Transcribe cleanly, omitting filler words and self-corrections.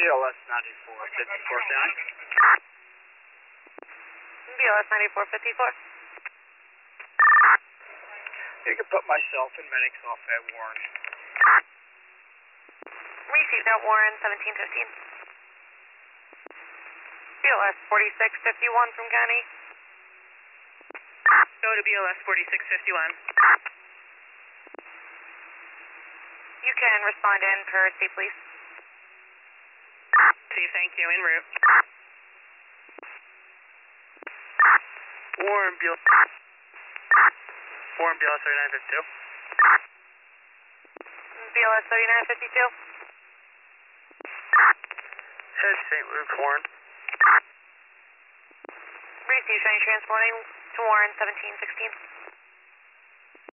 BLS 9454. BLS 9454. You can put myself and medics off at Warren. Received at Warren 1715. BLS 4651 from County. Go to BLS 4651. You can respond in courtesy, please. Chief, thank you. En route. Warren BLS 3952. BLS 3952. Head St. Luke's, Warren. Received, transporting to Warren 1716.